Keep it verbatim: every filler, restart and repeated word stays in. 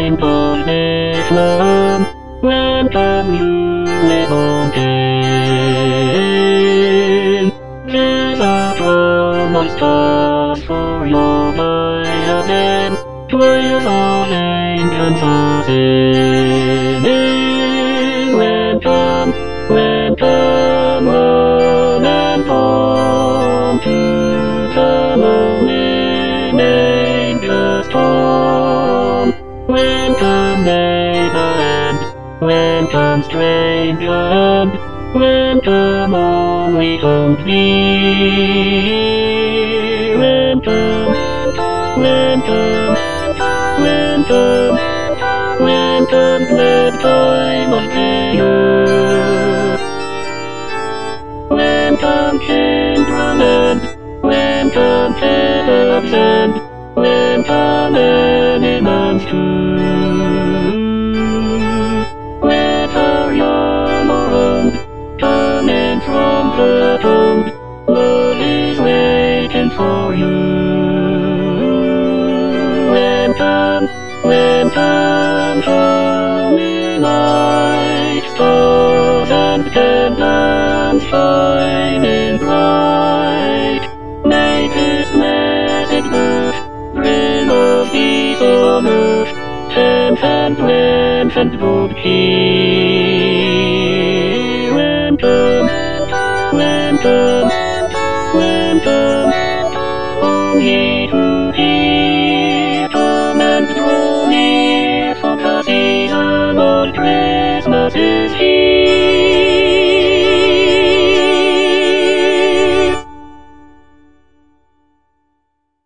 time of Islam, when come you live on in. Jesus promised us for your vitamin, toil all ancient sin. When come, when come, run and fall to the lonely manger storm. When come neighbor and when come stranger and when come only don't be. When come, when come, when come, when come glad time of the year. When come children and when come cherubs and when come animals too. Whether young or old, coming from the cold, Lord is waiting for you. When come, when come, holy light, stars and candles shining bright, may this blessed birth bring us peace on earth, strength and strength and good cheer. When come, when come.